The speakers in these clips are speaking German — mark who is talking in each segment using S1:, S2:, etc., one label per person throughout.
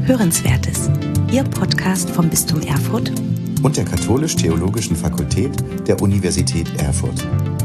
S1: Hörenswertes, Ihr Podcast vom Bistum Erfurt
S2: und der Katholisch-Theologischen Fakultät der Universität Erfurt.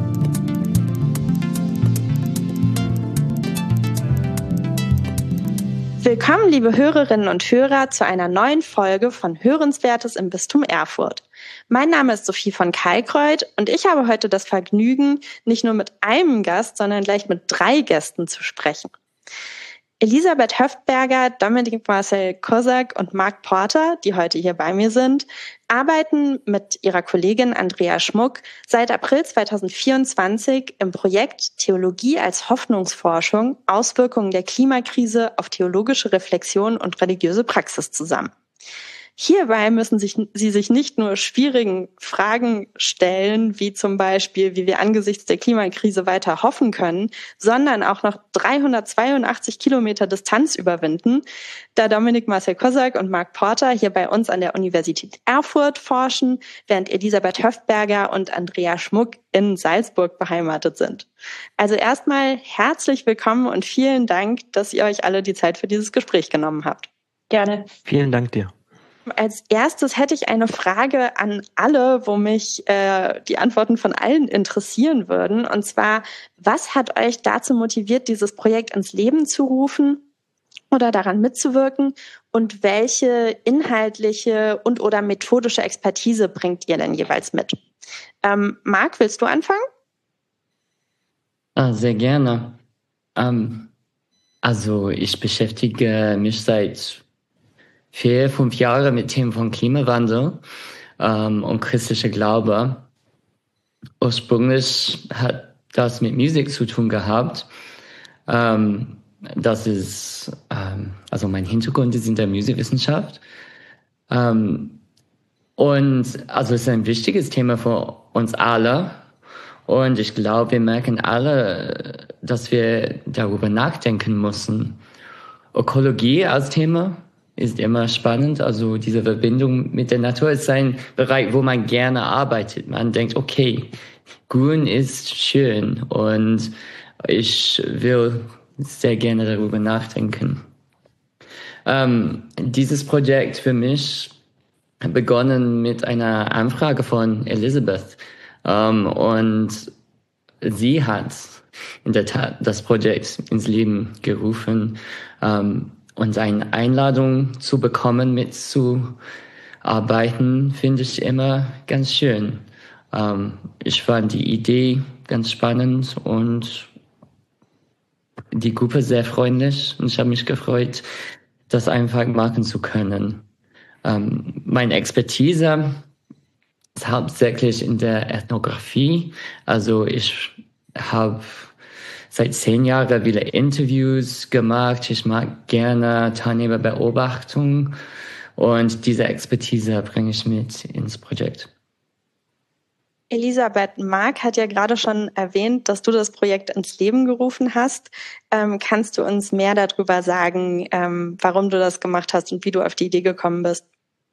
S3: Willkommen, liebe Hörerinnen und Hörer, zu einer neuen Folge von Hörenswertes im Bistum Erfurt. Mein Name ist Sophie von Kalkreuth und ich habe heute das Vergnügen, nicht nur mit einem Gast, sondern gleich mit 3 Gästen zu sprechen. Elisabeth Höftberger, Dominik Marcel Kozak und Marc Porter, die heute hier bei mir sind, arbeiten mit ihrer Kollegin Andrea Schmuck seit April 2024 im Projekt Theologie als Hoffnungsforschung, Auswirkungen der Klimakrise auf theologische Reflexion und religiöse Praxis zusammen. Hierbei müssen sie sich nicht nur schwierigen Fragen stellen, wie zum Beispiel, wie wir angesichts der Klimakrise weiter hoffen können, sondern auch noch 382 Kilometer Distanz überwinden, da Dominik Marcel Kozak und Marc Porter hier bei uns an der Universität Erfurt forschen, während Elisabeth Höftberger und Andrea Schmuck in Salzburg beheimatet sind. Also erstmal herzlich willkommen und vielen Dank, dass ihr euch alle die Zeit für dieses Gespräch genommen habt.
S4: Gerne.
S5: Vielen Dank dir.
S3: Als erstes hätte ich eine Frage an alle, wo mich die Antworten von allen interessieren würden. Und zwar, was hat euch dazu motiviert, dieses Projekt ins Leben zu rufen oder daran mitzuwirken? Und welche inhaltliche und oder methodische Expertise bringt ihr denn jeweils mit? Marc, willst du anfangen?
S4: Sehr gerne. Also ich beschäftige mich seit 4-5 Jahre mit Themen von Klimawandel und christlicher Glaube. Ursprünglich hat das mit Musik zu tun gehabt. Das ist, also mein Hintergrund ist in der Musikwissenschaft. Und also es ist ein wichtiges Thema für uns alle. Und ich glaube, wir merken alle, dass wir darüber nachdenken müssen. Ökologie als Thema ist immer spannend. Also diese Verbindung mit der Natur ist ein Bereich, wo man gerne arbeitet. Man denkt, okay, grün ist schön und ich will sehr gerne darüber nachdenken. Dieses Projekt für mich hat begonnen mit einer Anfrage von Elisabeth. Und sie hat in der Tat das Projekt ins Leben gerufen, und eine Einladung zu bekommen, mitzuarbeiten, finde ich immer ganz schön. Ich fand die Idee ganz spannend und die Gruppe sehr freundlich und ich habe mich gefreut, das einfach machen zu können. Meine Expertise ist hauptsächlich in der Ethnographie. Also ich habe seit 10 Jahren wieder Interviews gemacht. Ich mag gerne Teilnehmerbeobachtung und diese Expertise bringe ich mit ins Projekt.
S3: Elisabeth, Marc hat ja gerade schon erwähnt, dass du das Projekt ins Leben gerufen hast. Kannst du uns mehr darüber sagen, warum du das gemacht hast und wie du auf die Idee gekommen bist?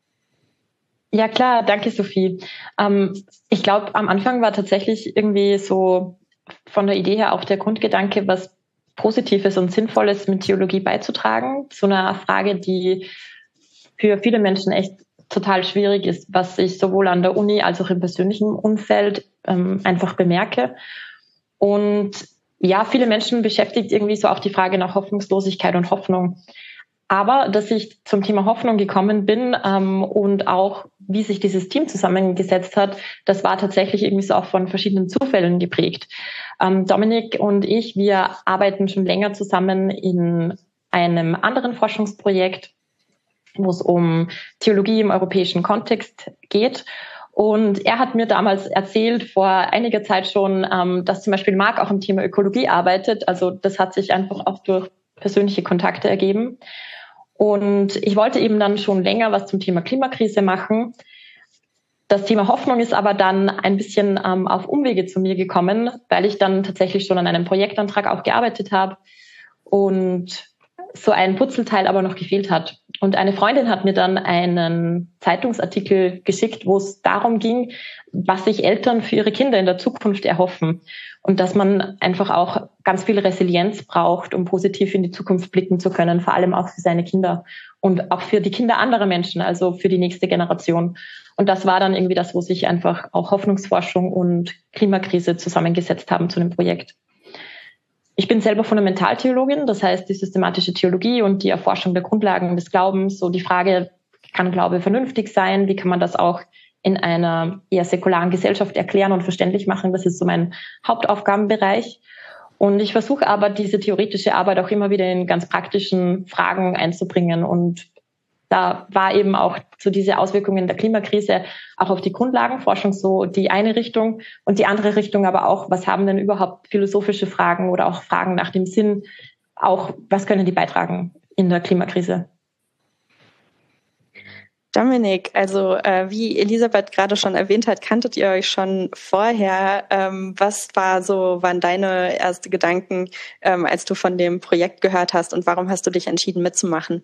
S6: Ja klar, danke Sophie. Ich glaube, am Anfang war tatsächlich irgendwie so von der Idee her auch der Grundgedanke, was Positives und Sinnvolles mit Theologie beizutragen, zu einer Frage, die für viele Menschen echt total schwierig ist, was ich sowohl an der Uni als auch im persönlichen Umfeld einfach bemerke. Und ja, viele Menschen beschäftigt irgendwie so auch die Frage nach Hoffnungslosigkeit und Hoffnung. Aber dass ich zum Thema Hoffnung gekommen bin und auch, wie sich dieses Team zusammengesetzt hat, das war tatsächlich irgendwie so auch von verschiedenen Zufällen geprägt. Dominik und ich, wir arbeiten schon länger zusammen in einem anderen Forschungsprojekt, wo es um Theologie im europäischen Kontext geht. Und er hat mir damals erzählt, vor einiger Zeit schon, dass zum Beispiel Marc auch im Thema Ökologie arbeitet. Also das hat sich einfach auch durch persönliche Kontakte ergeben. Und ich wollte eben dann schon länger was zum Thema Klimakrise machen. Das Thema Hoffnung ist aber dann ein bisschen auf Umwege zu mir gekommen, weil ich dann tatsächlich schon an einem Projektantrag auch gearbeitet habe und so ein Puzzleteil aber noch gefehlt hat. Und eine Freundin hat mir dann einen Zeitungsartikel geschickt, wo es darum ging, was sich Eltern für ihre Kinder in der Zukunft erhoffen. Und dass man einfach auch ganz viel Resilienz braucht, um positiv in die Zukunft blicken zu können, vor allem auch für seine Kinder und auch für die Kinder anderer Menschen, also für die nächste Generation. Und das war dann irgendwie das, wo sich einfach auch Hoffnungsforschung und Klimakrise zusammengesetzt haben zu einem Projekt. Ich bin selber Fundamentaltheologin, das heißt die systematische Theologie und die Erforschung der Grundlagen des Glaubens, so die Frage, kann Glaube vernünftig sein, wie kann man das auch in einer eher säkularen Gesellschaft erklären und verständlich machen, das ist so mein Hauptaufgabenbereich. Und ich versuche aber, diese theoretische Arbeit auch immer wieder in ganz praktischen Fragen einzubringen. Und da war eben auch so diese Auswirkungen der Klimakrise auch auf die Grundlagenforschung so die eine Richtung und die andere Richtung aber auch, was haben denn überhaupt philosophische Fragen oder auch Fragen nach dem Sinn, auch was können die beitragen in der Klimakrise?
S3: Dominik, also wie Elisabeth gerade schon erwähnt hat, kanntet ihr euch schon vorher. Was waren deine ersten Gedanken, als du von dem Projekt gehört hast und warum hast du dich entschieden mitzumachen?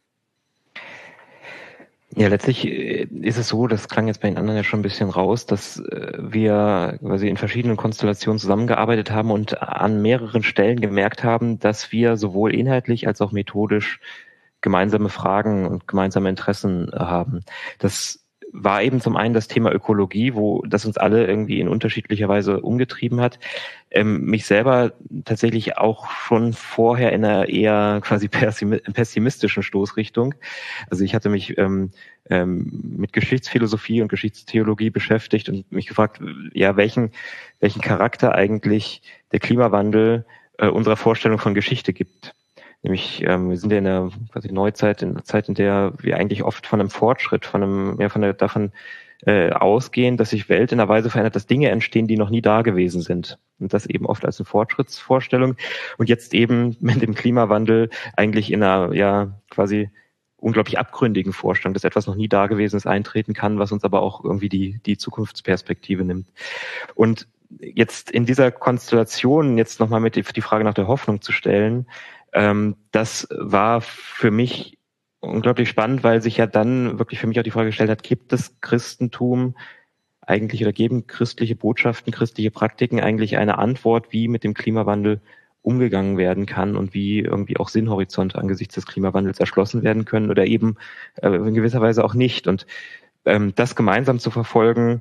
S5: Ja, letztlich ist es so, das klang jetzt bei den anderen ja schon ein bisschen raus, dass wir quasi in verschiedenen Konstellationen zusammengearbeitet haben und an mehreren Stellen gemerkt haben, dass wir sowohl inhaltlich als auch methodisch gemeinsame Fragen und gemeinsame Interessen haben. Das war eben zum einen das Thema Ökologie, das uns alle irgendwie in unterschiedlicher Weise umgetrieben hat. Mich selber tatsächlich auch schon vorher in einer eher quasi pessimistischen Stoßrichtung. Also ich hatte mich mit Geschichtsphilosophie und Geschichtstheologie beschäftigt und mich gefragt, ja, welchen Charakter eigentlich der Klimawandel unserer Vorstellung von Geschichte gibt. Nämlich, wir sind ja in der quasi Neuzeit, in der Zeit, in der wir eigentlich oft von einem Fortschritt, davon ausgehen, dass sich Welt in einer Weise verändert, dass Dinge entstehen, die noch nie da gewesen sind. Und das eben oft als eine Fortschrittsvorstellung. Und jetzt eben mit dem Klimawandel eigentlich in einer, ja, quasi unglaublich abgründigen Vorstellung, dass etwas noch nie da gewesen ist, eintreten kann, was uns aber auch irgendwie die Zukunftsperspektive nimmt. Und jetzt in dieser Konstellation jetzt nochmal mit die Frage nach der Hoffnung zu stellen, das war für mich unglaublich spannend, weil sich ja dann wirklich für mich auch die Frage gestellt hat, gibt das Christentum eigentlich oder geben christliche Botschaften, christliche Praktiken eigentlich eine Antwort, wie mit dem Klimawandel umgegangen werden kann und wie irgendwie auch Sinnhorizonte angesichts des Klimawandels erschlossen werden können oder eben in gewisser Weise auch nicht. Und das gemeinsam zu verfolgen,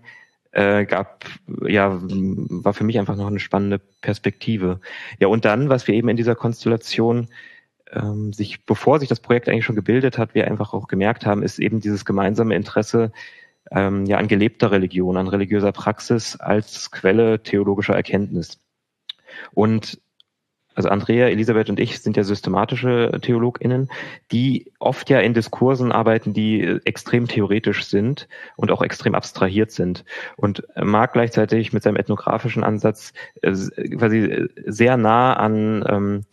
S5: war für mich einfach noch eine spannende Perspektive. Ja, und dann, was wir eben in dieser Konstellation bevor sich das Projekt eigentlich schon gebildet hat, wir einfach auch gemerkt haben, ist eben dieses gemeinsame Interesse an gelebter Religion, an religiöser Praxis als Quelle theologischer Erkenntnis. Und also Andrea, Elisabeth und ich sind ja systematische TheologInnen, die oft ja in Diskursen arbeiten, die extrem theoretisch sind und auch extrem abstrahiert sind. Und Marc gleichzeitig mit seinem ethnografischen Ansatz quasi sehr nah an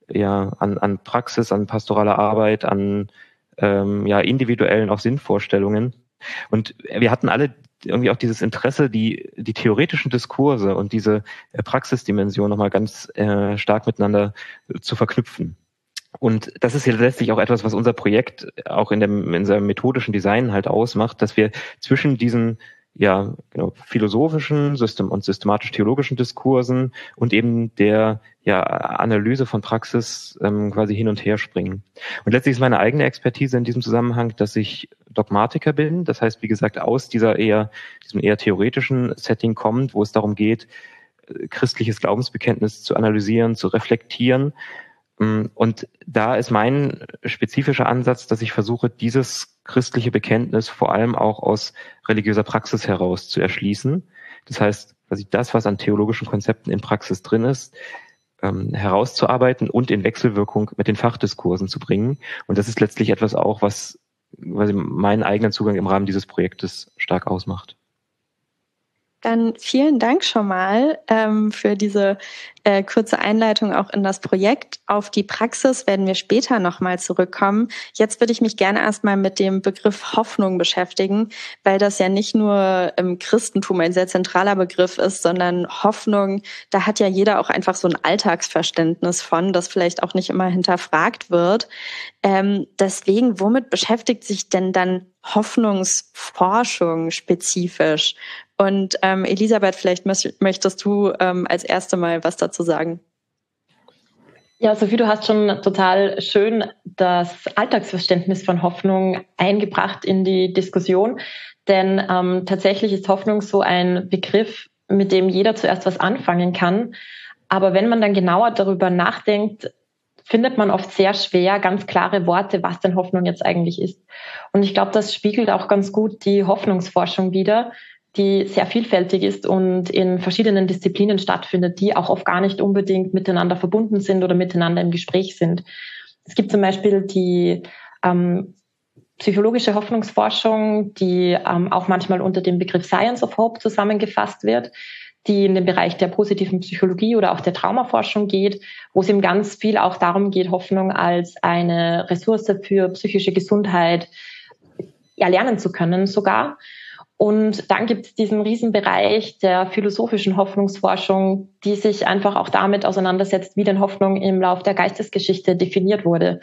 S5: Praxis, an pastoraler Arbeit, an individuellen auch Sinnvorstellungen. Und wir hatten alle irgendwie auch dieses Interesse, die theoretischen Diskurse und diese Praxisdimension nochmal ganz stark miteinander zu verknüpfen. Und das ist ja letztlich auch etwas, was unser Projekt auch in seinem methodischen Design halt ausmacht, dass wir zwischen diesen philosophischen und systematisch-theologischen Diskursen und eben der Analyse von Praxis quasi hin und her springen. Und letztlich ist meine eigene Expertise in diesem Zusammenhang, dass ich Dogmatiker bin. Das heißt, wie gesagt, aus diesem eher theoretischen Setting kommt, wo es darum geht, christliches Glaubensbekenntnis zu analysieren, zu reflektieren. Und da ist mein spezifischer Ansatz, dass ich versuche, dieses christliche Bekenntnis vor allem auch aus religiöser Praxis heraus zu erschließen. Das heißt, quasi das, was an theologischen Konzepten in Praxis drin ist, herauszuarbeiten und in Wechselwirkung mit den Fachdiskursen zu bringen. Und das ist letztlich etwas auch, was quasi meinen eigenen Zugang im Rahmen dieses Projektes stark ausmacht.
S3: Dann vielen Dank schon mal für diese kurze Einleitung auch in das Projekt. Auf die Praxis werden wir später nochmal zurückkommen. Jetzt würde ich mich gerne erstmal mit dem Begriff Hoffnung beschäftigen, weil das ja nicht nur im Christentum ein sehr zentraler Begriff ist, sondern Hoffnung, da hat ja jeder auch einfach so ein Alltagsverständnis von, das vielleicht auch nicht immer hinterfragt wird. Deswegen, womit beschäftigt sich denn dann Hoffnungsforschung spezifisch? Und Elisabeth, vielleicht möchtest du als erste mal was dazu sagen.
S6: Ja, Sophie, du hast schon total schön das Alltagsverständnis von Hoffnung eingebracht in die Diskussion. Denn tatsächlich ist Hoffnung so ein Begriff, mit dem jeder zuerst was anfangen kann. Aber wenn man dann genauer darüber nachdenkt, findet man oft sehr schwer ganz klare Worte, was denn Hoffnung jetzt eigentlich ist. Und ich glaube, das spiegelt auch ganz gut die Hoffnungsforschung wider, die sehr vielfältig ist und in verschiedenen Disziplinen stattfindet, die auch oft gar nicht unbedingt miteinander verbunden sind oder miteinander im Gespräch sind. Es gibt zum Beispiel die psychologische Hoffnungsforschung, die auch manchmal unter dem Begriff Science of Hope zusammengefasst wird, die in den Bereich der positiven Psychologie oder auch der Traumaforschung geht, wo es eben ganz viel auch darum geht, Hoffnung als eine Ressource für psychische Gesundheit erlernen zu können sogar. Und dann gibt es diesen Riesenbereich der philosophischen Hoffnungsforschung, die sich einfach auch damit auseinandersetzt, wie denn Hoffnung im Lauf der Geistesgeschichte definiert wurde.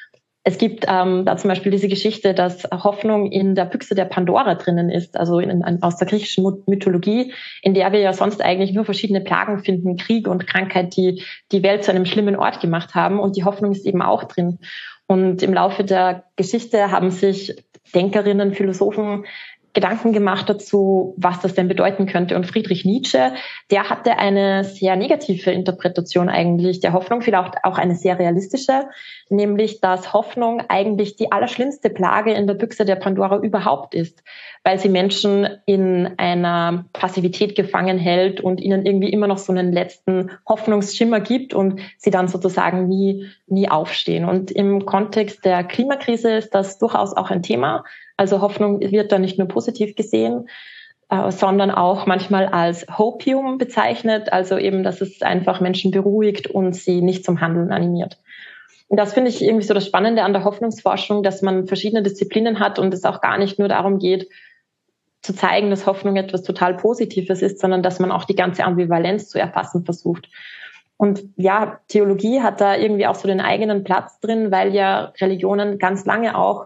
S6: Es gibt da zum Beispiel diese Geschichte, dass Hoffnung in der Büchse der Pandora drinnen ist, also aus der griechischen Mythologie, in der wir ja sonst eigentlich nur verschiedene Plagen finden, Krieg und Krankheit, die die Welt zu einem schlimmen Ort gemacht haben. Und die Hoffnung ist eben auch drin. Und im Laufe der Geschichte haben sich Denkerinnen, Philosophen Gedanken gemacht dazu, was das denn bedeuten könnte. Und Friedrich Nietzsche, der hatte eine sehr negative Interpretation eigentlich der Hoffnung, vielleicht auch eine sehr realistische, nämlich, dass Hoffnung eigentlich die allerschlimmste Plage in der Büchse der Pandora überhaupt ist, weil sie Menschen in einer Passivität gefangen hält und ihnen irgendwie immer noch so einen letzten Hoffnungsschimmer gibt und sie dann sozusagen nie aufstehen. Und im Kontext der Klimakrise ist das durchaus auch ein Thema. Also Hoffnung wird da nicht nur positiv gesehen, sondern auch manchmal als Hopium bezeichnet, also eben, dass es einfach Menschen beruhigt und sie nicht zum Handeln animiert. Und das finde ich irgendwie so das Spannende an der Hoffnungsforschung, dass man verschiedene Disziplinen hat und es auch gar nicht nur darum geht, zu zeigen, dass Hoffnung etwas total Positives ist, sondern dass man auch die ganze Ambivalenz zu erfassen versucht. Und ja, Theologie hat da irgendwie auch so den eigenen Platz drin, weil ja Religionen ganz lange auch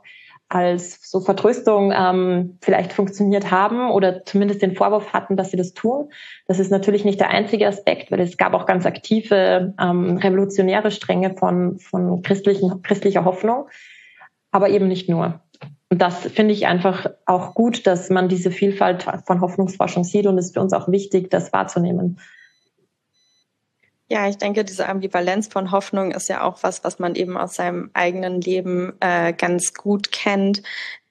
S6: als so Vertröstung vielleicht funktioniert haben oder zumindest den Vorwurf hatten, dass sie das tun. Das ist natürlich nicht der einzige Aspekt, weil es gab auch ganz aktive revolutionäre Stränge von christlicher Hoffnung, aber eben nicht nur. Und das finde ich einfach auch gut, dass man diese Vielfalt von Hoffnungsforschung sieht und es ist für uns auch wichtig, das wahrzunehmen.
S3: Ja, ich denke, diese Ambivalenz von Hoffnung ist ja auch was man eben aus seinem eigenen Leben ganz gut kennt.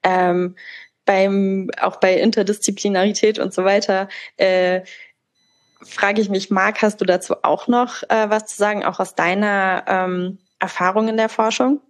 S3: Auch bei Interdisziplinarität und so weiter frage ich mich, Marc, hast du dazu auch noch was zu sagen, auch aus deiner Erfahrung in der Forschung?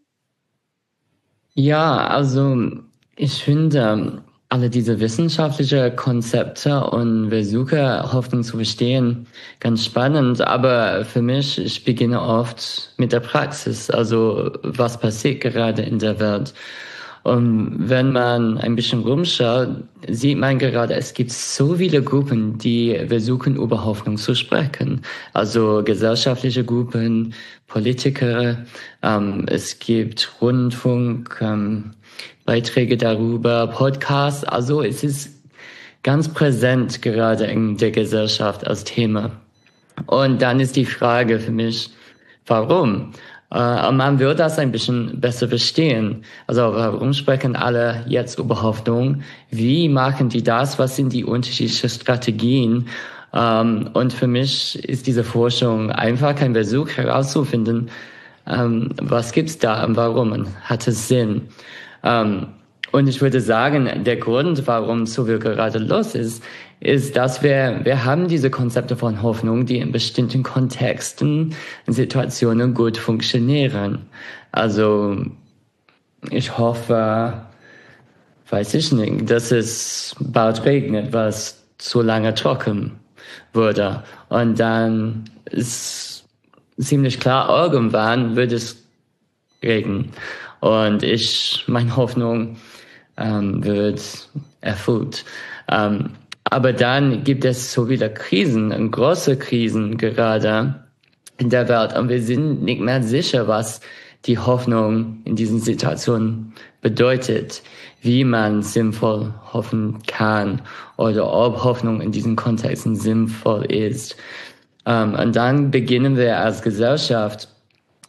S4: Ja, also ich finde alle diese wissenschaftlichen Konzepte und Versuche, Hoffnung zu verstehen, ganz spannend. Aber für mich, ich beginne oft mit der Praxis. Also was passiert gerade in der Welt? Und wenn man ein bisschen rumschaut, sieht man gerade, es gibt so viele Gruppen, die versuchen, über Hoffnung zu sprechen. Also gesellschaftliche Gruppen, Politiker, es gibt Rundfunk, Beiträge darüber, Podcasts. Also es ist ganz präsent gerade in der Gesellschaft als Thema. Und dann ist die Frage für mich, warum? Man will das ein bisschen besser verstehen. Also warum sprechen alle jetzt über Hoffnung? Wie machen die das? Was sind die unterschiedlichen Strategien? Und für mich ist diese Forschung einfach ein Versuch herauszufinden, was gibt's da und warum hat es Sinn? Und ich würde sagen, der Grund, warum so viel gerade los ist, dass wir haben diese Konzepte von Hoffnung, die in bestimmten Kontexten, in Situationen gut funktionieren. Also ich hoffe, weiß ich nicht, dass es bald regnet, weil es zu lange trocken wurde. Und dann ist ziemlich klar, irgendwann wird es regnen. Und meine Hoffnung wird erfüllt. Aber dann gibt es so viele Krisen und große Krisen gerade in der Welt. Und wir sind nicht mehr sicher, was die Hoffnung in diesen Situationen bedeutet, wie man sinnvoll hoffen kann oder ob Hoffnung in diesen Kontexten sinnvoll ist. Und dann beginnen wir als Gesellschaft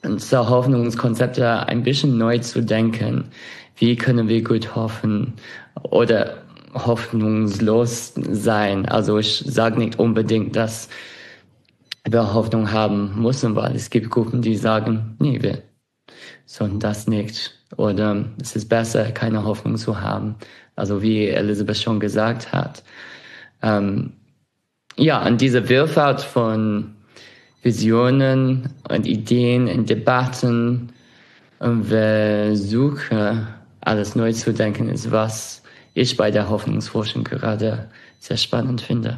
S4: unser Hoffnungskonzept ein bisschen neu zu denken. Wie können wir gut hoffen oder hoffnungslos sein? Also ich sage nicht unbedingt, dass wir Hoffnung haben müssen, weil es gibt Gruppen, die sagen, nee, wir sollen das nicht. Oder es ist besser, keine Hoffnung zu haben. Also wie Elisabeth schon gesagt hat. Und diese Vielfalt von Visionen und Ideen und Debatten und Versuche, alles neu zu denken, ist, was ich bei der Hoffnungsforschung gerade sehr spannend finde.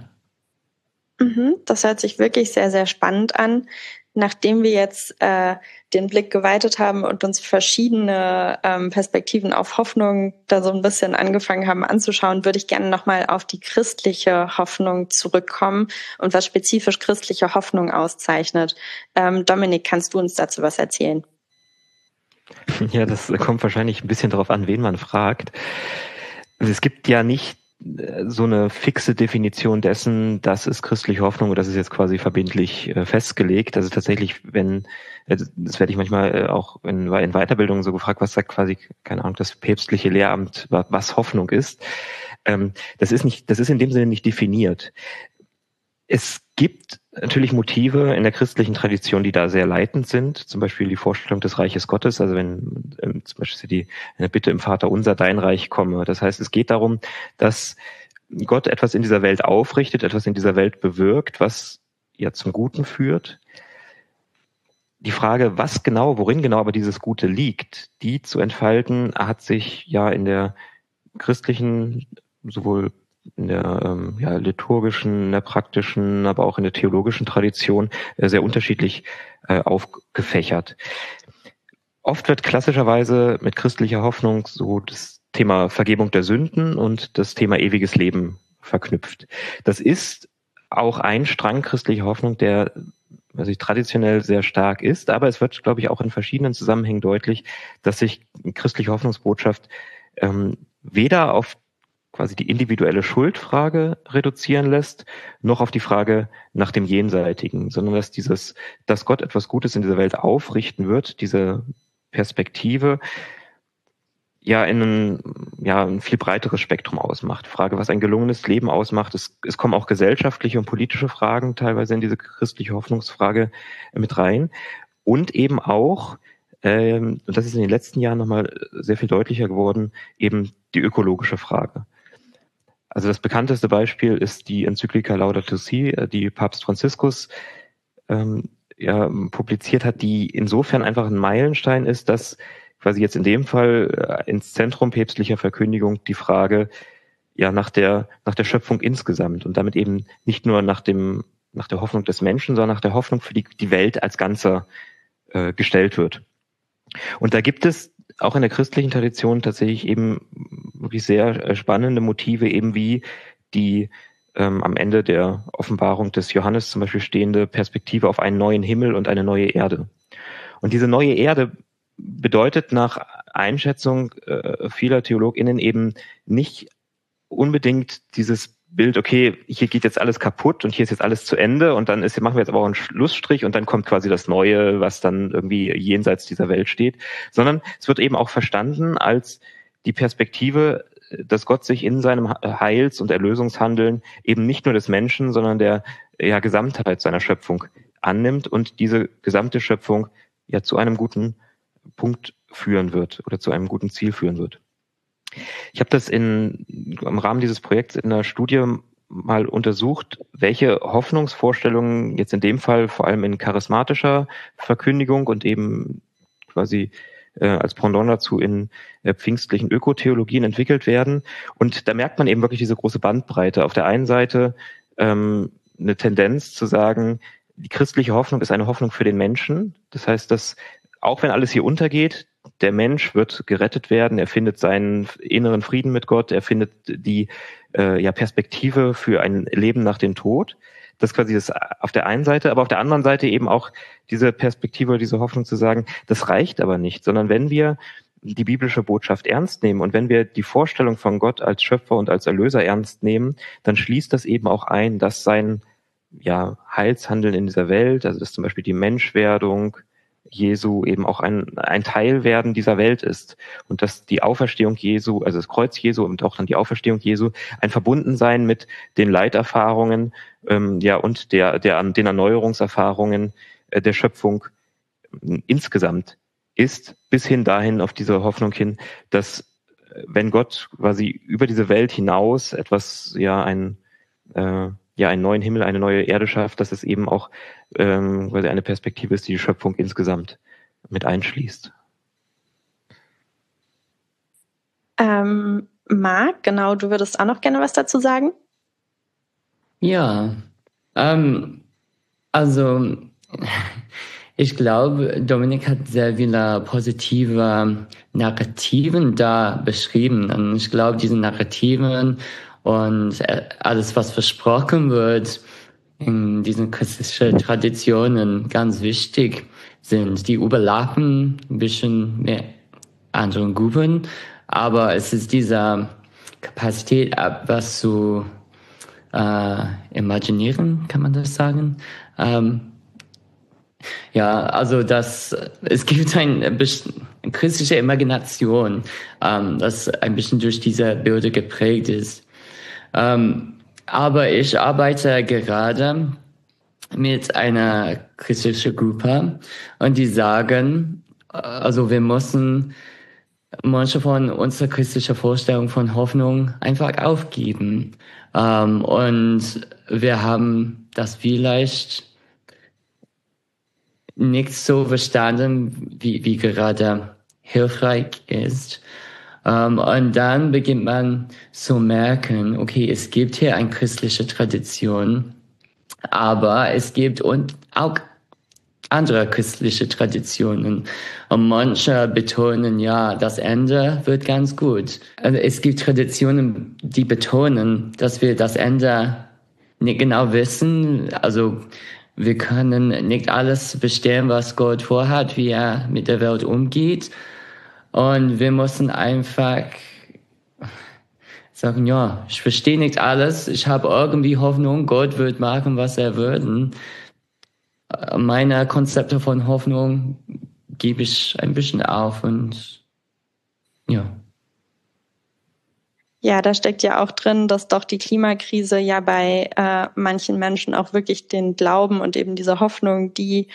S3: Das hört sich wirklich sehr, sehr spannend an. Nachdem wir jetzt den Blick geweitet haben und uns verschiedene Perspektiven auf Hoffnung da so ein bisschen angefangen haben anzuschauen, würde ich gerne nochmal auf die christliche Hoffnung zurückkommen und was spezifisch christliche Hoffnung auszeichnet. Dominik, kannst du uns dazu was erzählen?
S5: Ja, das kommt wahrscheinlich ein bisschen darauf an, wen man fragt. Also es gibt ja nicht so eine fixe Definition dessen, das ist christliche Hoffnung und das ist jetzt quasi verbindlich festgelegt. Also tatsächlich, das werde ich manchmal auch in Weiterbildungen so gefragt, was sagt quasi, keine Ahnung, das päpstliche Lehramt, was Hoffnung ist. Das ist in dem Sinne nicht definiert. Es gibt natürlich Motive in der christlichen Tradition, die da sehr leitend sind. Zum Beispiel die Vorstellung des Reiches Gottes. Also wenn zum Beispiel eine Bitte im Vater unser, dein Reich komme. Das heißt, es geht darum, dass Gott etwas in dieser Welt aufrichtet, etwas in dieser Welt bewirkt, was ja zum Guten führt. Die Frage, worin genau aber dieses Gute liegt, die zu entfalten, hat sich ja in der christlichen, sowohl in der liturgischen, in der praktischen, aber auch in der theologischen Tradition sehr unterschiedlich aufgefächert. Oft wird klassischerweise mit christlicher Hoffnung so das Thema Vergebung der Sünden und das Thema ewiges Leben verknüpft. Das ist auch ein Strang christlicher Hoffnung, der traditionell sehr stark ist, aber es wird, glaube ich, auch in verschiedenen Zusammenhängen deutlich, dass sich christliche Hoffnungsbotschaft weder auf quasi die individuelle Schuldfrage reduzieren lässt, noch auf die Frage nach dem Jenseitigen, sondern dass Gott etwas Gutes in dieser Welt aufrichten wird, diese Perspektive ein viel breiteres Spektrum ausmacht. Frage, was ein gelungenes Leben ausmacht. Es kommen auch gesellschaftliche und politische Fragen teilweise in diese christliche Hoffnungsfrage mit rein. Und eben auch, und das ist in den letzten Jahren nochmal sehr viel deutlicher geworden, eben die ökologische Frage. Also das bekannteste Beispiel ist die Enzyklika Laudato Si, die Papst Franziskus publiziert hat, die insofern einfach ein Meilenstein ist, dass quasi jetzt in dem Fall ins Zentrum päpstlicher Verkündigung die Frage nach der Schöpfung insgesamt und damit eben nicht nur nach der Hoffnung des Menschen, sondern nach der Hoffnung für die Welt als Ganzer gestellt wird. Und da gibt es auch in der christlichen Tradition tatsächlich eben wirklich sehr spannende Motive, eben wie die am Ende der Offenbarung des Johannes zum Beispiel stehende Perspektive auf einen neuen Himmel und eine neue Erde. Und diese neue Erde bedeutet nach Einschätzung vieler TheologInnen eben nicht unbedingt dieses Bild, okay, hier geht jetzt alles kaputt und hier ist jetzt alles zu Ende und dann machen wir jetzt aber auch einen Schlussstrich und dann kommt quasi das Neue, was dann irgendwie jenseits dieser Welt steht, sondern es wird eben auch verstanden als die Perspektive, dass Gott sich in seinem Heils- und Erlösungshandeln eben nicht nur des Menschen, sondern der Gesamtheit seiner Schöpfung annimmt und diese gesamte Schöpfung zu einem guten Punkt führen wird oder zu einem guten Ziel führen wird. Ich habe das im Rahmen dieses Projekts in einer Studie mal untersucht, welche Hoffnungsvorstellungen jetzt in dem Fall vor allem in charismatischer Verkündigung und eben quasi als Pendant dazu in pfingstlichen Ökotheologien entwickelt werden. Und da merkt man eben wirklich diese große Bandbreite. Auf der einen Seite eine Tendenz zu sagen, die christliche Hoffnung ist eine Hoffnung für den Menschen. Das heißt, dass auch wenn alles hier untergeht, der Mensch wird gerettet werden, er findet seinen inneren Frieden mit Gott, er findet die Perspektive für ein Leben nach dem Tod. Das ist quasi das auf der einen Seite, aber auf der anderen Seite eben auch diese Perspektive, diese Hoffnung zu sagen, das reicht aber nicht, sondern wenn wir die biblische Botschaft ernst nehmen und wenn wir die Vorstellung von Gott als Schöpfer und als Erlöser ernst nehmen, dann schließt das eben auch ein, dass sein Heilshandeln in dieser Welt, also dass zum Beispiel die Menschwerdung, Jesu eben auch ein Teil werden dieser Welt ist und dass die Auferstehung Jesu, also das Kreuz Jesu und auch dann die Auferstehung Jesu ein Verbundensein mit den Leiterfahrungen und den Erneuerungserfahrungen der Schöpfung insgesamt ist, bis hin dahin auf diese Hoffnung hin, dass wenn Gott quasi über diese Welt hinaus etwas, einen neuen Himmel, eine neue Erde schafft, dass es eben auch quasi eine Perspektive ist, die die Schöpfung insgesamt mit einschließt.
S3: Marc, genau, du würdest auch noch gerne was dazu sagen?
S4: Ja, also ich glaube, Dominik hat sehr viele positive Narrativen da beschrieben. Und ich glaube, diese Narrativen und alles, was versprochen wird in diesen christlichen Traditionen, ganz wichtig sind. Die überlappen ein bisschen mehr anderen Gruppen, aber es ist diese Kapazität, etwas zu imaginieren, kann man das sagen? Also es gibt eine christliche Imagination, das ein bisschen durch diese Bilder geprägt ist. Aber ich arbeite gerade mit einer christlichen Gruppe und die sagen, also wir müssen manche von unserer christlichen Vorstellung von Hoffnung einfach aufgeben. Und wir haben das vielleicht nicht so verstanden, wie gerade hilfreich ist. Und dann beginnt man zu merken, okay, es gibt hier eine christliche Tradition, aber es gibt auch andere christliche Traditionen. Und manche betonen, das Ende wird ganz gut. Also es gibt Traditionen, die betonen, dass wir das Ende nicht genau wissen. Also wir können nicht alles verstehen, was Gott vorhat, wie er mit der Welt umgeht. Und wir müssen einfach sagen, ich verstehe nicht alles. Ich habe irgendwie Hoffnung, Gott wird machen, was er wird. Und meine Konzepte von Hoffnung gebe ich ein bisschen auf und
S3: Ja, da steckt ja auch drin, dass doch die Klimakrise ja bei manchen Menschen auch wirklich den Glauben und eben diese Hoffnung, die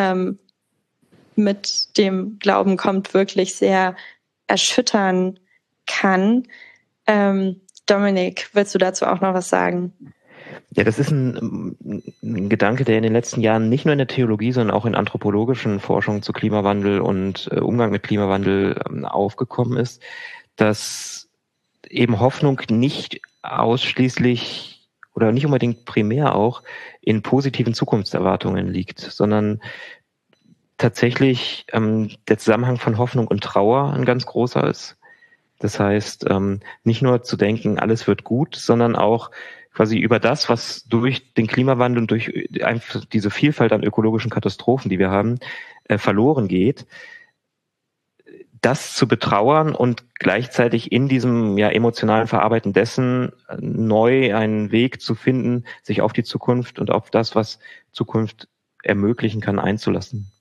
S3: mit dem Glauben kommt, wirklich sehr erschüttern kann. Dominik, willst du dazu auch noch was sagen?
S5: Ja, das ist ein Gedanke, der in den letzten Jahren nicht nur in der Theologie, sondern auch in anthropologischen Forschungen zu Klimawandel und Umgang mit Klimawandel aufgekommen ist, dass eben Hoffnung nicht ausschließlich oder nicht unbedingt primär auch in positiven Zukunftserwartungen liegt, sondern tatsächlich der Zusammenhang von Hoffnung und Trauer ein ganz großer ist. Das heißt, nicht nur zu denken, alles wird gut, sondern auch quasi über das, was durch den Klimawandel und durch einfach diese Vielfalt an ökologischen Katastrophen, die wir haben, verloren geht, das zu betrauern und gleichzeitig in diesem emotionalen Verarbeiten dessen neu einen Weg zu finden, sich auf die Zukunft und auf das, was Zukunft ermöglichen kann, einzulassen.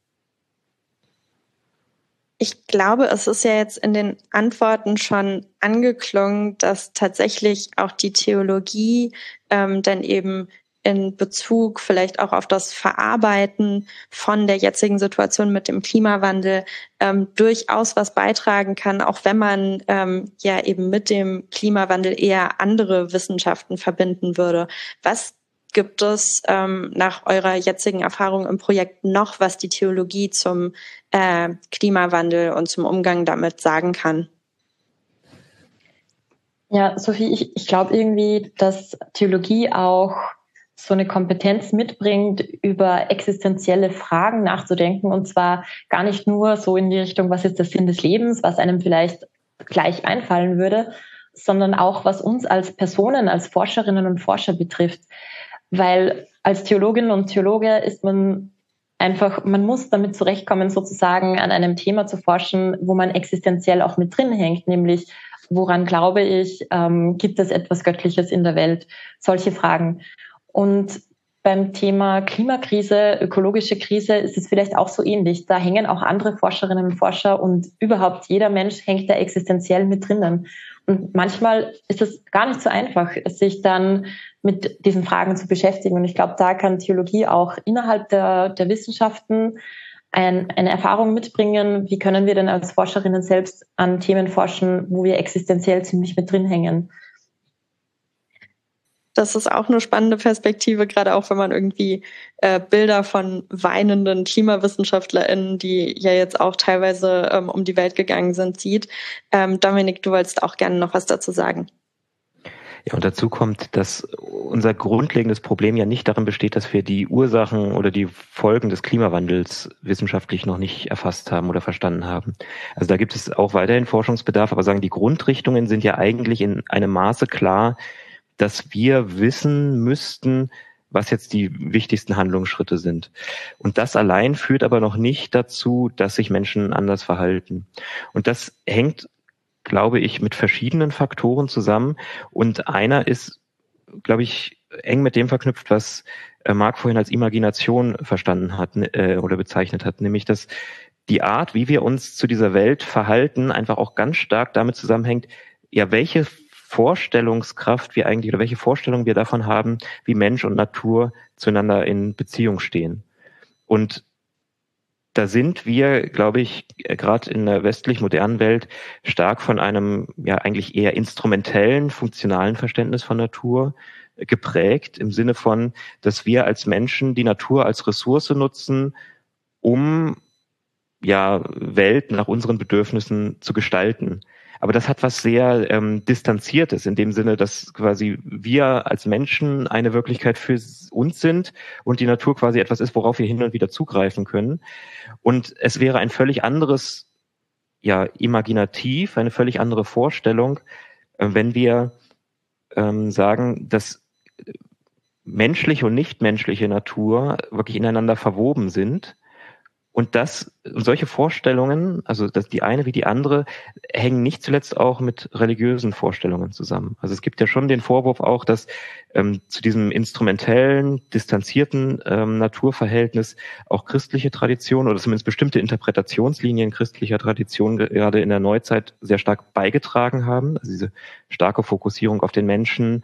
S3: Ich glaube, es ist ja jetzt in den Antworten schon angeklungen, dass tatsächlich auch die Theologie dann eben in Bezug vielleicht auch auf das Verarbeiten von der jetzigen Situation mit dem Klimawandel durchaus was beitragen kann, auch wenn man eben mit dem Klimawandel eher andere Wissenschaften verbinden würde. Was gibt es nach eurer jetzigen Erfahrung im Projekt noch, was die Theologie zum Klimawandel und zum Umgang damit sagen kann?
S6: Ja, Sophie, ich glaube irgendwie, dass Theologie auch so eine Kompetenz mitbringt, über existenzielle Fragen nachzudenken, und zwar gar nicht nur so in die Richtung, was ist der Sinn des Lebens, was einem vielleicht gleich einfallen würde, sondern auch, was uns als Personen, als Forscherinnen und Forscher betrifft. Weil als Theologin und Theologe ist man muss damit zurechtkommen, sozusagen an einem Thema zu forschen, wo man existenziell auch mit drin hängt, nämlich woran glaube ich, gibt es etwas Göttliches in der Welt? Solche Fragen. Und beim Thema Klimakrise, ökologische Krise ist es vielleicht auch so ähnlich. Da hängen auch andere Forscherinnen und Forscher und überhaupt jeder Mensch hängt da existenziell mit drinnen. Und manchmal ist es gar nicht so einfach, sich dann mit diesen Fragen zu beschäftigen. Und ich glaube, da kann Theologie auch innerhalb der Wissenschaften eine Erfahrung mitbringen. Wie können wir denn als Forscherinnen selbst an Themen forschen, wo wir existenziell ziemlich mit drin hängen?
S3: Das ist auch eine spannende Perspektive, gerade auch wenn man irgendwie Bilder von weinenden KlimawissenschaftlerInnen, die ja jetzt auch teilweise um die Welt gegangen sind, sieht. Dominik, du wolltest auch gerne noch was dazu sagen.
S5: Ja, und dazu kommt, dass unser grundlegendes Problem ja nicht darin besteht, dass wir die Ursachen oder die Folgen des Klimawandels wissenschaftlich noch nicht erfasst haben oder verstanden haben. Also da gibt es auch weiterhin Forschungsbedarf, aber sagen, die Grundrichtungen sind ja eigentlich in einem Maße klar, dass wir wissen müssten, was jetzt die wichtigsten Handlungsschritte sind. Und das allein führt aber noch nicht dazu, dass sich Menschen anders verhalten. Und das hängt, glaube ich, mit verschiedenen Faktoren zusammen. Und einer ist, glaube ich, eng mit dem verknüpft, was Marc vorhin als Imagination verstanden hat oder bezeichnet hat, nämlich dass die Art, wie wir uns zu dieser Welt verhalten, einfach auch ganz stark damit zusammenhängt, ja, welche Vorstellungskraft wir eigentlich oder welche Vorstellung wir davon haben, wie Mensch und Natur zueinander in Beziehung stehen. Und da sind wir, glaube ich, gerade in der westlich modernen Welt stark von einem ja eigentlich eher instrumentellen, funktionalen Verständnis von Natur geprägt, im Sinne von, dass wir als Menschen die Natur als Ressource nutzen, um ja Welt nach unseren Bedürfnissen zu gestalten. Aber das hat was sehr Distanziertes, in dem Sinne, dass quasi wir als Menschen eine Wirklichkeit für uns sind und die Natur quasi etwas ist, worauf wir hin und wieder zugreifen können. Und es wäre ein völlig anderes, ja, imaginativ, eine völlig andere Vorstellung, wenn wir sagen, dass menschliche und nichtmenschliche Natur wirklich ineinander verwoben sind. Und solche Vorstellungen, also dass die eine wie die andere, hängen nicht zuletzt auch mit religiösen Vorstellungen zusammen. Also es gibt ja schon den Vorwurf auch, dass zu diesem instrumentellen, distanzierten Naturverhältnis auch christliche Traditionen oder zumindest bestimmte Interpretationslinien christlicher Traditionen gerade in der Neuzeit sehr stark beigetragen haben. Also diese starke Fokussierung auf den Menschen,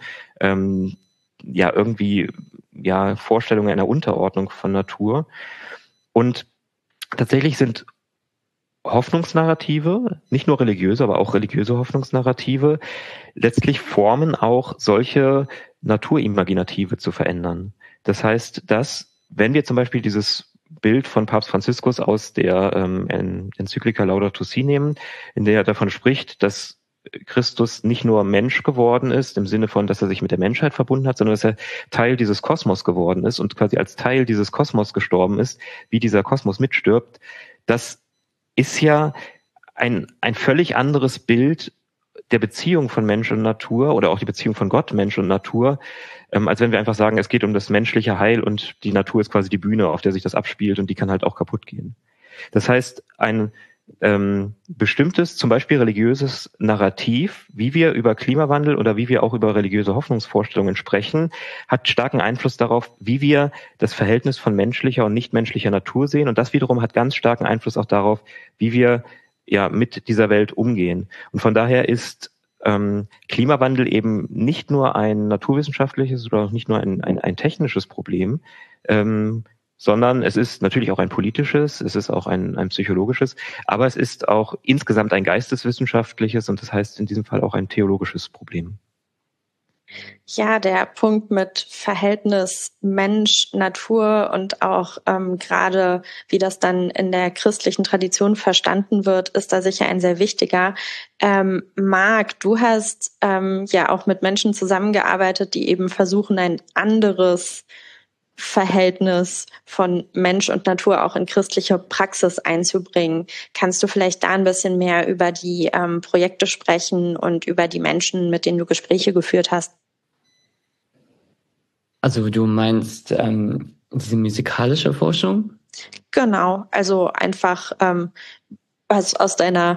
S5: ja irgendwie ja Vorstellungen einer Unterordnung von Natur. Und tatsächlich sind Hoffnungsnarrative, nicht nur religiöse, aber auch religiöse Hoffnungsnarrative, letztlich Formen auch solche Naturimaginative zu verändern. Das heißt, dass, wenn wir zum Beispiel dieses Bild von Papst Franziskus aus der Enzyklika Laudato Si nehmen, in der er davon spricht, dass Christus nicht nur Mensch geworden ist, im Sinne von, dass er sich mit der Menschheit verbunden hat, sondern dass er Teil dieses Kosmos geworden ist und quasi als Teil dieses Kosmos gestorben ist, wie dieser Kosmos mitstirbt. Das ist ja ein völlig anderes Bild der Beziehung von Mensch und Natur oder auch die Beziehung von Gott, Mensch und Natur, als wenn wir einfach sagen, es geht um das menschliche Heil und die Natur ist quasi die Bühne, auf der sich das abspielt und die kann halt auch kaputt gehen. Das heißt, ein bestimmtes, zum Beispiel religiöses Narrativ, wie wir über Klimawandel oder wie wir auch über religiöse Hoffnungsvorstellungen sprechen, hat starken Einfluss darauf, wie wir das Verhältnis von menschlicher und nichtmenschlicher Natur sehen. Und das wiederum hat ganz starken Einfluss auch darauf, wie wir ja mit dieser Welt umgehen. Und von daher ist Klimawandel eben nicht nur ein naturwissenschaftliches oder auch nicht nur ein technisches Problem, sondern es ist natürlich auch ein politisches, es ist auch ein psychologisches, aber es ist auch insgesamt ein geisteswissenschaftliches und das heißt in diesem Fall auch ein theologisches Problem.
S3: Ja, der Punkt mit Verhältnis Mensch, Natur und auch gerade wie das dann in der christlichen Tradition verstanden wird, ist da sicher ein sehr wichtiger. Marc, du hast ja auch mit Menschen zusammengearbeitet, die eben versuchen, ein anderes Verhältnis von Mensch und Natur auch in christliche Praxis einzubringen. Kannst du vielleicht da ein bisschen mehr über die Projekte sprechen und über die Menschen, mit denen du Gespräche geführt hast?
S4: Also du meinst diese musikalische Forschung?
S3: Genau, also einfach was aus deiner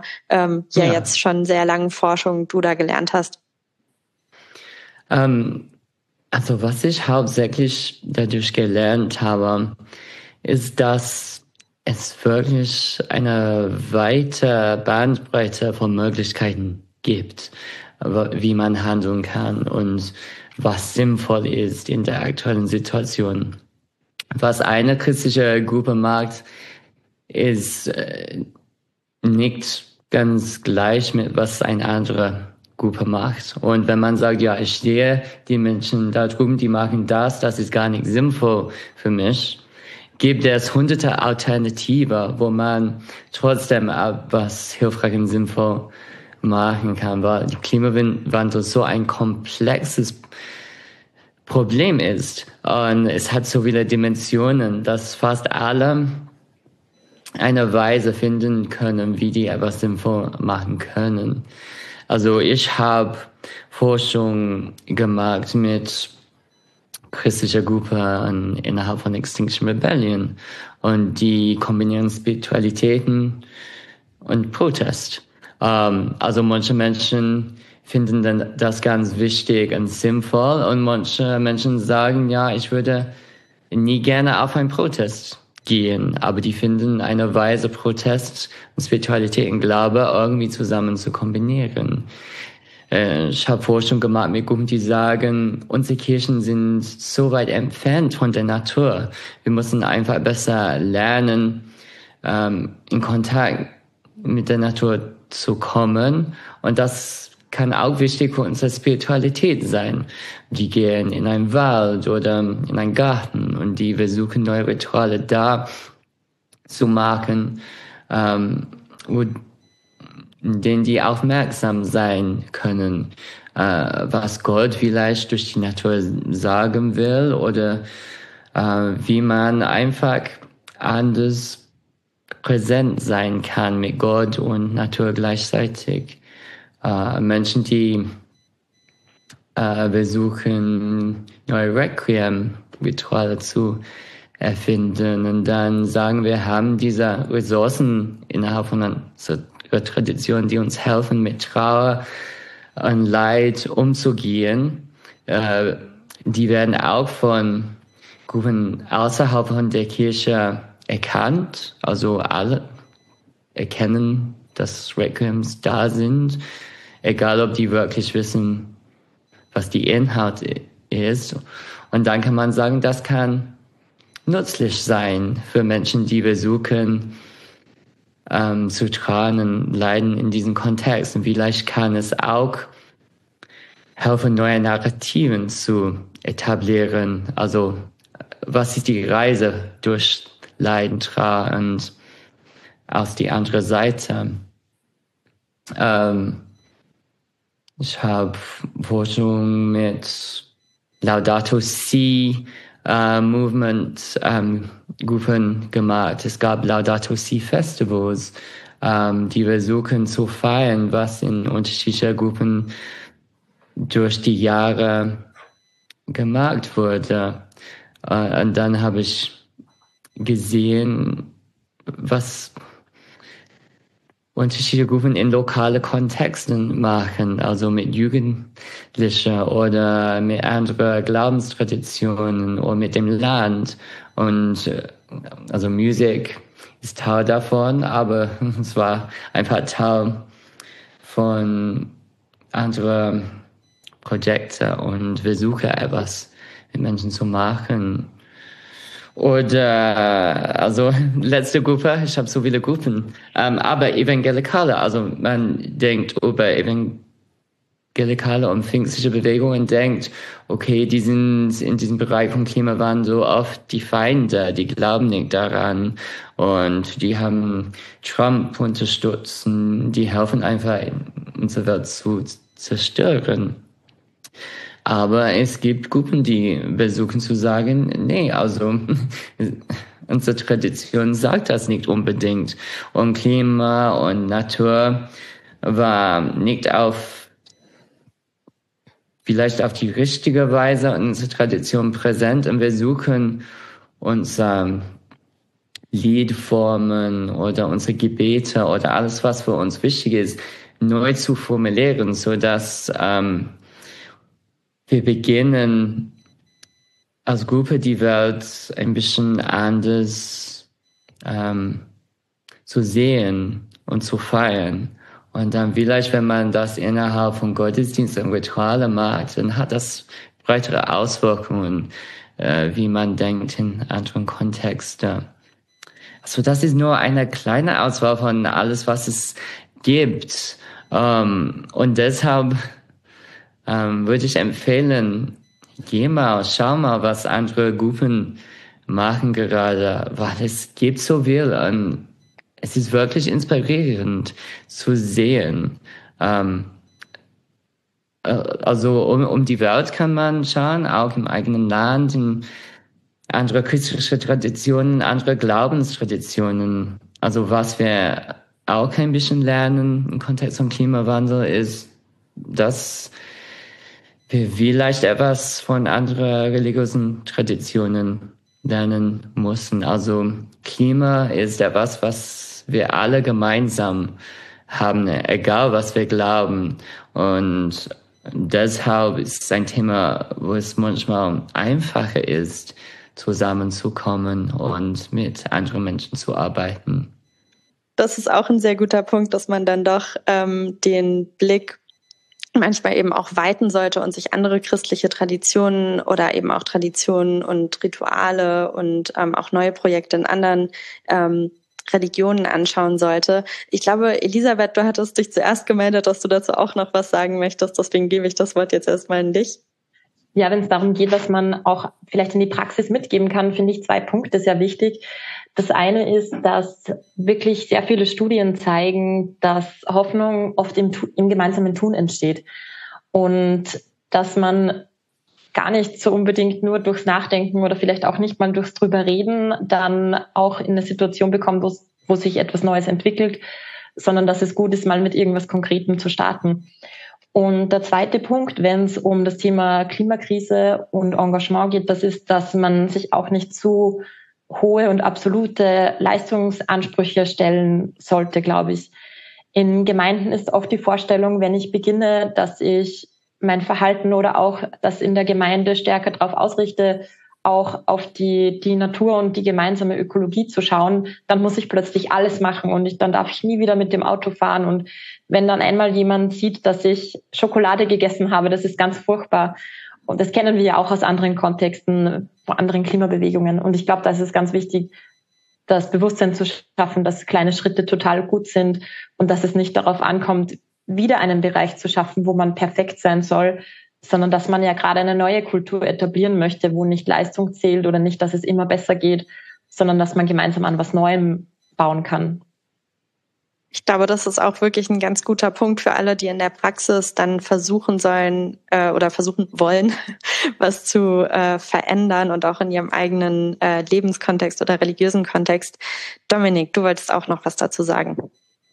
S3: jetzt schon sehr langen Forschung du da gelernt hast.
S4: Also was ich hauptsächlich dadurch gelernt habe, ist, dass es wirklich eine weite Bandbreite von Möglichkeiten gibt, wie man handeln kann und was sinnvoll ist in der aktuellen Situation. Was eine christliche Gruppe macht, ist nicht ganz gleich mit was eine andere Gruppe macht. Und wenn man sagt, ja, ich sehe die Menschen da drüben, die machen das ist gar nicht sinnvoll für mich, gibt es hunderte Alternativen, wo man trotzdem was hilfreich und sinnvoll machen kann, weil der Klimawandel so ein komplexes Problem ist. Und es hat so viele Dimensionen, dass fast alle eine Weise finden können, wie die etwas sinnvoll machen können. Also ich habe Forschung gemacht mit christlicher Gruppe innerhalb von Extinction Rebellion und die kombinieren Spiritualitäten und Protest. Also manche Menschen finden dann das ganz wichtig und sinnvoll und manche Menschen sagen, ja, ich würde nie gerne auf einen Protest gehen, aber die finden eine Weise, Protest und Spiritualität und Glaube irgendwie zusammen zu kombinieren. Ich habe Forschung gemacht mit Gruppen, die sagen, unsere Kirchen sind so weit entfernt von der Natur. Wir müssen einfach besser lernen, in Kontakt mit der Natur zu kommen. Und das kann auch wichtig für unsere Spiritualität sein. Die gehen in einen Wald oder in einen Garten und die versuchen neue Rituale da zu machen, in denen die aufmerksam sein können, was Gott vielleicht durch die Natur sagen will oder wie man einfach anders präsent sein kann mit Gott und Natur gleichzeitig. Menschen, die versuchen, neue Requiem-Rituale zu erfinden. Und dann sagen wir, haben diese Ressourcen innerhalb von unserer Tradition, die uns helfen, mit Trauer und Leid umzugehen. Die werden auch von Gruppen außerhalb von der Kirche erkannt. Also alle erkennen, dass Requiems da sind, egal ob die wirklich wissen, was die Inhalt ist. Und dann kann man sagen, das kann nützlich sein für Menschen, die versuchen, zu trauen und leiden in diesem Kontext. Und vielleicht kann es auch helfen, neue Narrativen zu etablieren. Also, was ist die Reise durch Leiden, Trauer und aus die andere Seite? Ich habe Forschung mit Laudato Si Movement Gruppen gemacht. Es gab Laudato Si Festivals, die versuchen zu feiern, was in unterschiedlichen Gruppen durch die Jahre gemacht wurde. Und dann habe ich gesehen, was unterschiedliche Gruppen in lokale Kontexten machen, also mit Jugendlichen oder mit anderen Glaubenstraditionen oder mit dem Land. Und also Musik ist Teil davon, aber es war einfach Teil von anderen Projekten und versuche etwas mit Menschen zu machen. Oder, also letzte Gruppe, ich habe so viele Gruppen, aber Evangelikale, also man denkt über Evangelikale und pfingstliche Bewegungen, denkt, okay, die sind in diesem Bereich vom Klimawandel oft die Feinde, die glauben nicht daran und die haben Trump unterstützen, die helfen einfach, unsere Welt zu zerstören. Aber es gibt Gruppen, die versuchen zu sagen, nee, also unsere Tradition sagt das nicht unbedingt. Und Klima und Natur war nicht vielleicht auf die richtige Weise in unserer Tradition präsent. Und wir suchen unsere Liedformen oder unsere Gebete oder alles, was für uns wichtig ist, neu zu formulieren, sodass wir beginnen, als Gruppe die Welt ein bisschen anders zu sehen und zu feiern. Und dann vielleicht, wenn man das innerhalb von Gottesdienst und Rituale macht, dann hat das breitere Auswirkungen, wie man denkt in anderen Kontexten. Also das ist nur eine kleine Auswahl von alles, was es gibt. Und deshalb würde ich empfehlen, schau mal, was andere Gruppen machen gerade, weil es gibt so viel und es ist wirklich inspirierend zu sehen. Also um die Welt kann man schauen, auch im eigenen Land, in andere christliche Traditionen, andere Glaubenstraditionen. Also was wir auch ein bisschen lernen im Kontext von Klimawandel ist, dass wir vielleicht etwas von anderen religiösen Traditionen lernen müssen. Also Klima ist etwas, was wir alle gemeinsam haben, egal was wir glauben. Und deshalb ist es ein Thema, wo es manchmal einfacher ist, zusammenzukommen und mit anderen Menschen zu arbeiten.
S3: Das ist auch ein sehr guter Punkt, dass man dann doch den Blick manchmal eben auch weiten sollte und sich andere christliche Traditionen oder eben auch Traditionen und Rituale und auch neue Projekte in anderen Religionen anschauen sollte. Ich glaube, Elisabeth, du hattest dich zuerst gemeldet, dass du dazu auch noch was sagen möchtest. Deswegen gebe ich das Wort jetzt erstmal an dich.
S6: Ja, wenn es darum geht, was man auch vielleicht in die Praxis mitgeben kann, finde ich 2 Punkte sehr wichtig. Das eine ist, dass wirklich sehr viele Studien zeigen, dass Hoffnung oft im gemeinsamen Tun entsteht. Und dass man gar nicht so unbedingt nur durchs Nachdenken oder vielleicht auch nicht mal durchs drüber reden dann auch in eine Situation bekommt, wo sich etwas Neues entwickelt, sondern dass es gut ist, mal mit irgendwas Konkretem zu starten. Und der zweite Punkt, wenn es um das Thema Klimakrise und Engagement geht, das ist, dass man sich auch nicht zu hohe und absolute Leistungsansprüche stellen sollte, glaube ich. In Gemeinden ist oft die Vorstellung, wenn ich beginne, dass ich mein Verhalten oder auch das in der Gemeinde stärker darauf ausrichte, auch auf die Natur und die gemeinsame Ökologie zu schauen, dann muss ich plötzlich alles machen und dann darf ich nie wieder mit dem Auto fahren. Und wenn dann einmal jemand sieht, dass ich Schokolade gegessen habe, das ist ganz furchtbar. Und das kennen wir ja auch aus anderen Kontexten, von anderen Klimabewegungen. Und ich glaube, da ist es ganz wichtig, das Bewusstsein zu schaffen, dass kleine Schritte total gut sind und dass es nicht darauf ankommt, wieder einen Bereich zu schaffen, wo man perfekt sein soll, sondern dass man ja gerade eine neue Kultur etablieren möchte, wo nicht Leistung zählt oder nicht, dass es immer besser geht, sondern dass man gemeinsam an was Neuem bauen kann.
S3: Ich glaube, das ist auch wirklich ein ganz guter Punkt für alle, die in der Praxis dann versuchen sollen oder versuchen wollen, was zu verändern und auch in ihrem eigenen Lebenskontext oder religiösen Kontext. Dominik, du wolltest auch noch was dazu sagen.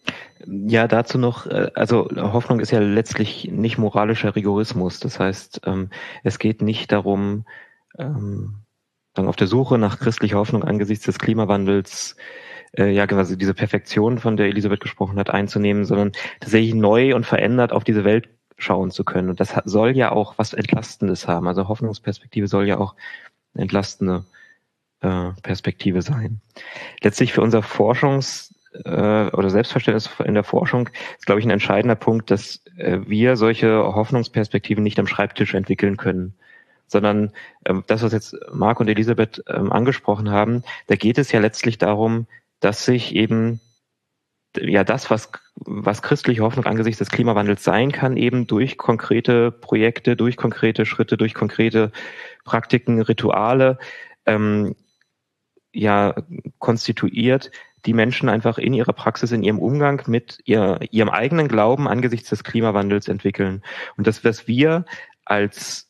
S5: Ja, dazu noch, also Hoffnung ist ja letztlich nicht moralischer Rigorismus. Das heißt, es geht nicht darum, auf der Suche nach christlicher Hoffnung angesichts des Klimawandels quasi diese Perfektion, von der Elisabeth gesprochen hat, einzunehmen, sondern tatsächlich neu und verändert auf diese Welt schauen zu können. Und das soll ja auch was Entlastendes haben. Also Hoffnungsperspektive soll ja auch eine entlastende Perspektive sein. Letztlich für unser oder Selbstverständnis in der Forschung ist, glaube ich, ein entscheidender Punkt, dass wir solche Hoffnungsperspektiven nicht am Schreibtisch entwickeln können, sondern das, was jetzt Marc und Elisabeth angesprochen haben, da geht es ja letztlich darum, dass sich eben das, was christliche Hoffnung angesichts des Klimawandels sein kann, eben durch konkrete Projekte, durch konkrete Schritte, durch konkrete Praktiken, Rituale konstituiert, die Menschen einfach in ihrer Praxis, in ihrem Umgang mit ihrem eigenen Glauben angesichts des Klimawandels entwickeln. Und das, was wir als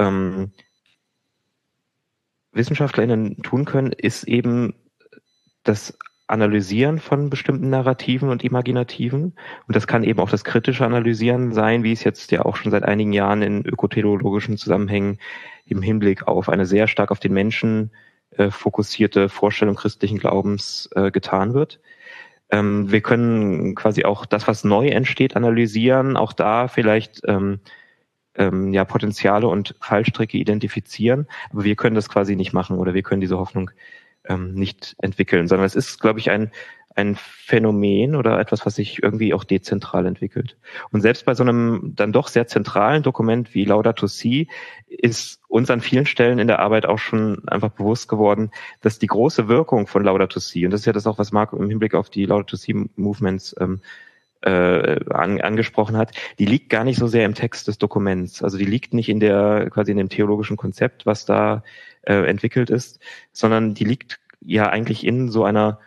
S5: WissenschaftlerInnen tun können, ist eben das Analysieren von bestimmten Narrativen und Imaginativen. Und das kann eben auch das kritische Analysieren sein, wie es jetzt ja auch schon seit einigen Jahren in ökoteleologischen Zusammenhängen im Hinblick auf eine sehr stark auf den Menschen fokussierte Vorstellung christlichen Glaubens getan wird. Wir können quasi auch das, was neu entsteht, analysieren, auch da vielleicht Potenziale und Fallstricke identifizieren, aber wir können das quasi nicht machen oder wir können diese Hoffnung nicht entwickeln, sondern es ist, glaube ich, ein Phänomen oder etwas, was sich irgendwie auch dezentral entwickelt. Und selbst bei so einem dann doch sehr zentralen Dokument wie Laudato Si ist uns an vielen Stellen in der Arbeit auch schon einfach bewusst geworden, dass die große Wirkung von Laudato Si, und das ist ja das auch, was Marc im Hinblick auf die Laudato Si Movements angesprochen hat, die liegt gar nicht so sehr im Text des Dokuments. Also die liegt nicht in quasi in dem theologischen Konzept, was da entwickelt ist, sondern die liegt ja eigentlich in so einer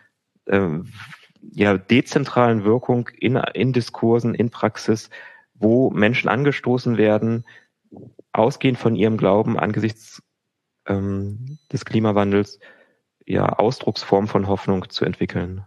S5: dezentralen Wirkung in Diskursen, in Praxis, wo Menschen angestoßen werden, ausgehend von ihrem Glauben angesichts des Klimawandels, Ausdrucksform von Hoffnung zu entwickeln.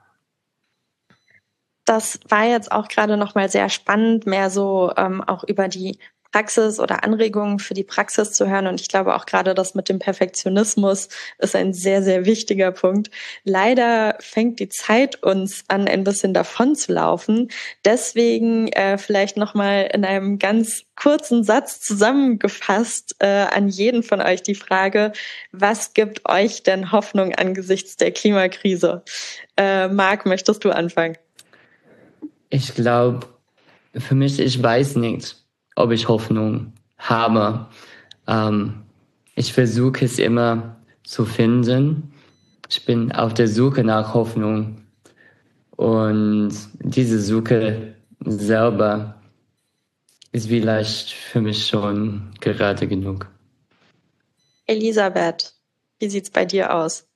S3: Das war jetzt auch gerade nochmal sehr spannend, mehr so auch über die Praxis oder Anregungen für die Praxis zu hören. Und ich glaube auch gerade das mit dem Perfektionismus ist ein sehr, sehr wichtiger Punkt. Leider fängt die Zeit uns an, ein bisschen davon zu laufen. Deswegen vielleicht nochmal in einem ganz kurzen Satz zusammengefasst an jeden von euch die Frage, was gibt euch denn Hoffnung angesichts der Klimakrise? Marc, möchtest du anfangen?
S4: Ich glaube, für mich, ich weiß nicht, ob ich Hoffnung habe. Ich versuche es immer zu finden. Ich bin auf der Suche nach Hoffnung. Und diese Suche selber ist vielleicht für mich schon gerade genug.
S3: Elisabeth, wie sieht's bei dir aus?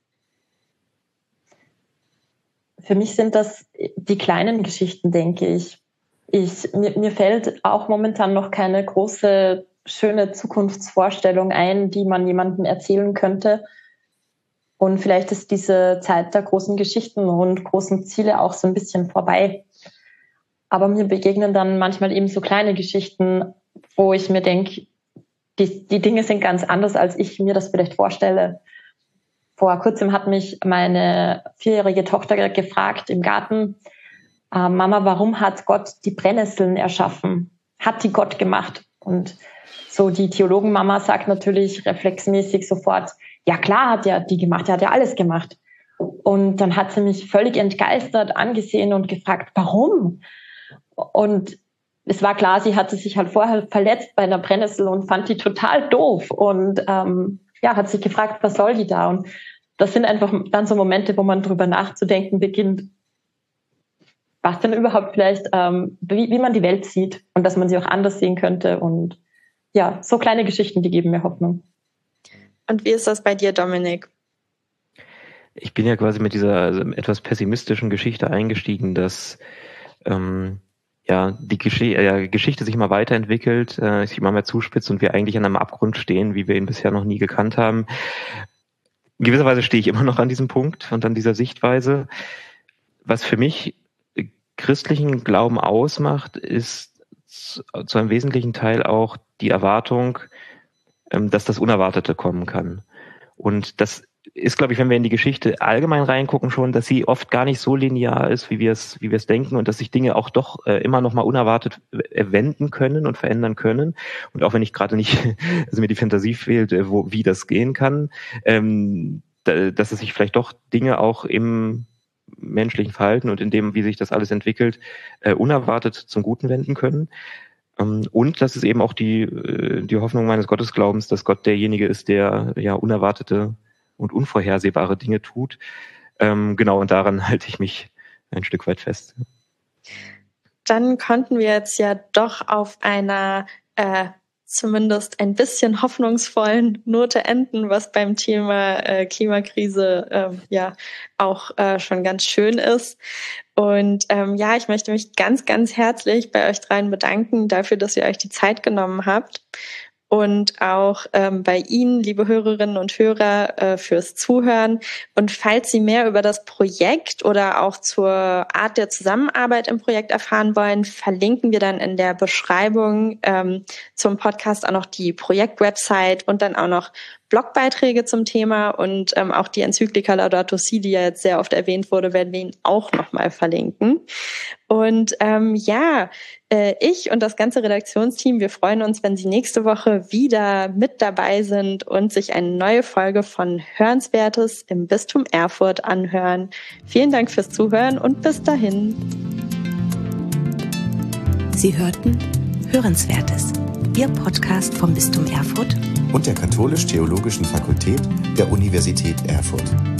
S6: Für mich sind das die kleinen Geschichten, denke ich. Mir fällt auch momentan noch keine große, schöne Zukunftsvorstellung ein, die man jemandem erzählen könnte. Und vielleicht ist diese Zeit der großen Geschichten und großen Ziele auch so ein bisschen vorbei. Aber mir begegnen dann manchmal eben so kleine Geschichten, wo ich mir denke, die Dinge sind ganz anders, als ich mir das vielleicht vorstelle. Vor kurzem hat mich meine 4-jährige Tochter gefragt im Garten, Mama, warum hat Gott die Brennnesseln erschaffen? Hat die Gott gemacht? Und so die Theologenmama sagt natürlich reflexmäßig sofort, ja klar hat er die gemacht, er hat ja alles gemacht. Und dann hat sie mich völlig entgeistert angesehen und gefragt, warum? Und es war klar, sie hatte sich halt vorher verletzt bei einer Brennnessel und fand die total doof und hat sich gefragt, was soll die da? Und das sind einfach dann so Momente, wo man drüber nachzudenken beginnt, was denn überhaupt vielleicht, wie man die Welt sieht und dass man sie auch anders sehen könnte. Und ja, so kleine Geschichten, die geben mir Hoffnung.
S3: Und wie ist das bei dir, Dominik?
S5: Ich bin ja quasi mit dieser etwas pessimistischen Geschichte eingestiegen, dass die Geschichte sich immer weiterentwickelt, sich immer mehr zuspitzt und wir eigentlich an einem Abgrund stehen, wie wir ihn bisher noch nie gekannt haben. In gewisser Weise stehe ich immer noch an diesem Punkt und an dieser Sichtweise. Was für mich christlichen Glauben ausmacht, ist zu einem wesentlichen Teil auch die Erwartung, dass das Unerwartete kommen kann. Und das ist, glaube ich, wenn wir in die Geschichte allgemein reingucken schon, dass sie oft gar nicht so linear ist, wie wir es denken und dass sich Dinge auch doch immer noch mal unerwartet wenden können und verändern können. Und auch wenn ich gerade nicht, also mir die Fantasie fehlt, wie das gehen kann, dass es sich vielleicht doch Dinge auch im menschlichen Verhalten und in dem, wie sich das alles entwickelt, unerwartet zum Guten wenden können. Und das ist eben auch die Hoffnung meines Gottesglaubens, dass Gott derjenige ist, der ja unerwartete und unvorhersehbare Dinge tut. Genau, und daran halte ich mich ein Stück weit fest.
S3: Dann konnten wir jetzt ja doch auf einer zumindest ein bisschen hoffnungsvollen Note enden, was beim Thema Klimakrise auch schon ganz schön ist. Und ich möchte mich ganz, ganz herzlich bei euch dreien bedanken dafür, dass ihr euch die Zeit genommen habt. Und auch bei Ihnen, liebe Hörerinnen und Hörer, fürs Zuhören. Und falls Sie mehr über das Projekt oder auch zur Art der Zusammenarbeit im Projekt erfahren wollen, verlinken wir dann in der Beschreibung zum Podcast auch noch die Projektwebsite und dann auch noch Blogbeiträge zum Thema und auch die Enzyklika Laudato Si, die ja jetzt sehr oft erwähnt wurde, werden wir Ihnen auch nochmal verlinken. Und ich und das ganze Redaktionsteam, wir freuen uns, wenn Sie nächste Woche wieder mit dabei sind und sich eine neue Folge von Hörenswertes im Bistum Erfurt anhören. Vielen Dank fürs Zuhören und bis dahin.
S1: Sie hörten Hörenswertes, Ihr Podcast vom Bistum Erfurt
S2: und der Katholisch-Theologischen Fakultät der Universität Erfurt.